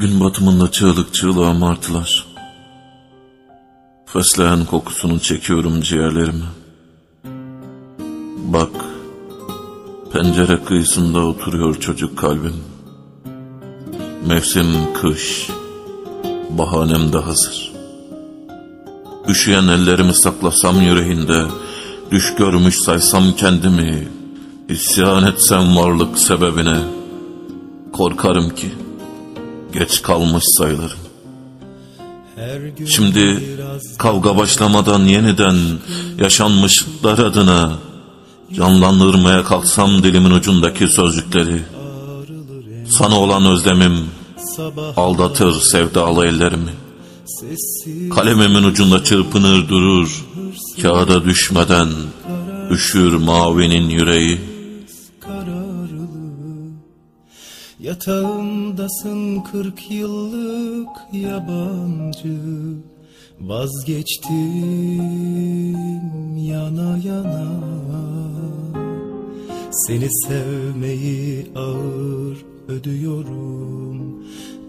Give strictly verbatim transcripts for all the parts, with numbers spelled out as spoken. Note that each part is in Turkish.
Gün batımında çığlık çığlığa martılar. Fesleğen kokusunu çekiyorum ciğerlerime. Bak, pencere kıyısında oturuyor çocuk kalbim. Mevsim kış, bahanem de hazır. Üşüyen ellerimi saklasam yüreğinde, düş görmüş saysam kendimi, isyan etsem varlık sebebine, korkarım ki geç kalmış sayılırım. Şimdi kavga başlamadan yeniden yaşanmışlıklar adına canlandırmaya kalksam dilimin ucundaki sözcükleri, sana olan özlemim aldatır sevdalı ellerimi. Kalemimin ucunda çırpınır durur, kağıda düşmeden üşür mavinin yüreği. Yatağımdasın kırk yıllık yabancı, vazgeçtim yana yana. Seni sevmeyi ağır ödüyorum,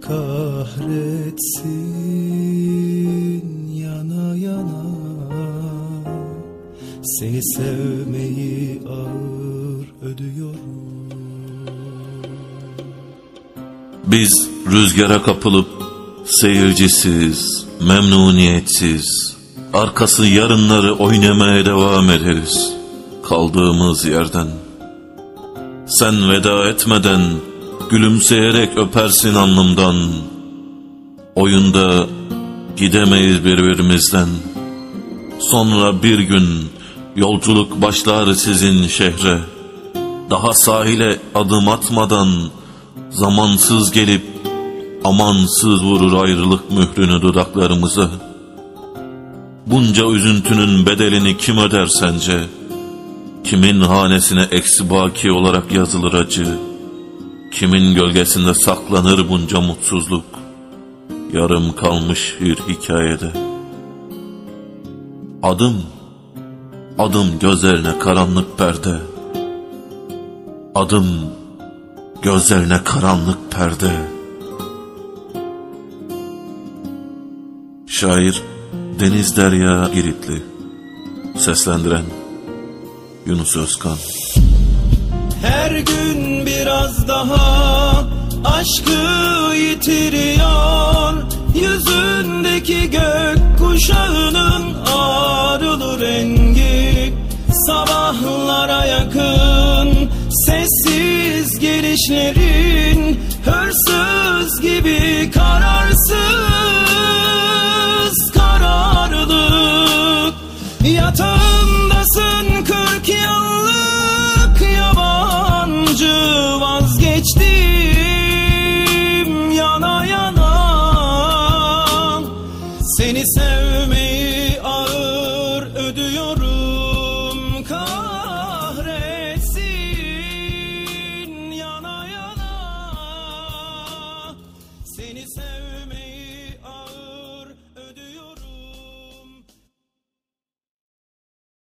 kahretsin yana yana. Seni sevmeyi ağır ödüyorum. Biz rüzgara kapılıp seyircisiz, memnuniyetsiz, arkası yarınları oynamaya devam ederiz kaldığımız yerden. Sen veda etmeden gülümseyerek öpersin alnımdan. Oyunda gidemeyiz birbirimizden. Sonra bir gün yolculuk başlar sizin şehre. Daha sahile adım atmadan zamansız gelip amansız vurur ayrılık mührünü dudaklarımıza. Bunca üzüntünün bedelini kim öder sence? Kimin hanesine eksi baki olarak yazılır acı? Kimin gölgesinde saklanır bunca mutsuzluk? Yarım kalmış bir hikayede. Adım, adım gözlerine karanlık perde. Adım, gözlerine karanlık perde. Şair Deniz Derya Giritli. Seslendiren Yunus Özkan. Her gün biraz daha aşkı yitiriyor, yüzündeki gök kuşağının ağrılı rengi. Sabahlara yakın sessiz gelişlerin hırsız gibi kara